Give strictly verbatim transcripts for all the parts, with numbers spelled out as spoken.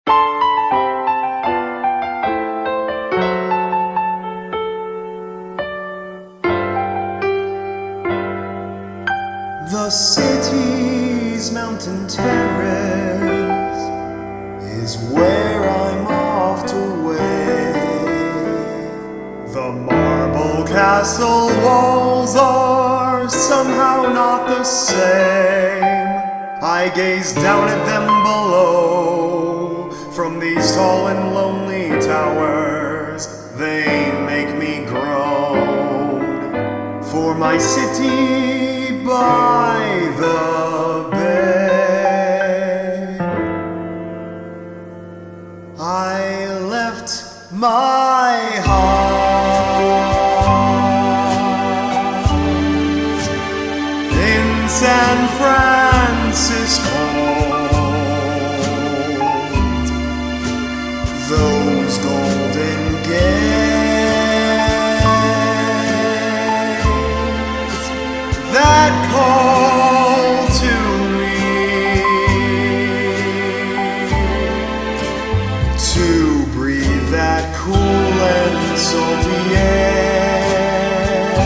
The city's mountain terrace is where I'm off to wait. The marble castle walls are somehow not the same. I gaze down at them below from these tall and lonely towers. They make me groan for my city by the bay. I left my heart in San Francisco. Those golden gates that call to me to breathe that cool and salty air,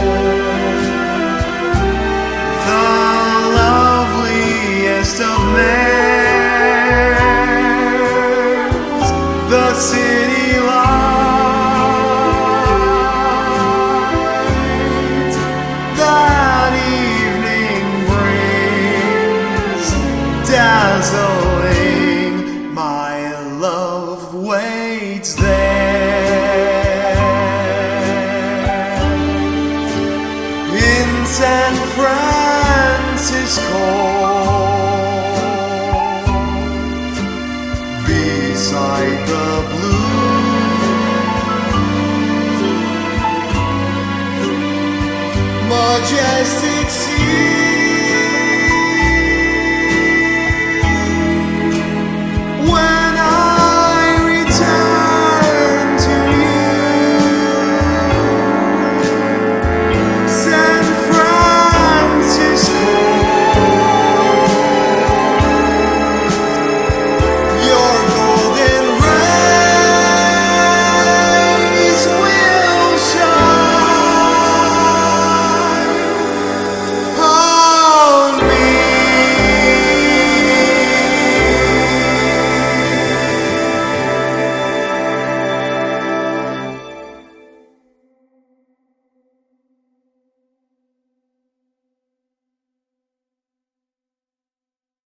the loveliest of mares, the city light that evening brings, dazzling. My love waits there in San Francisco, beside the blue majestic sea.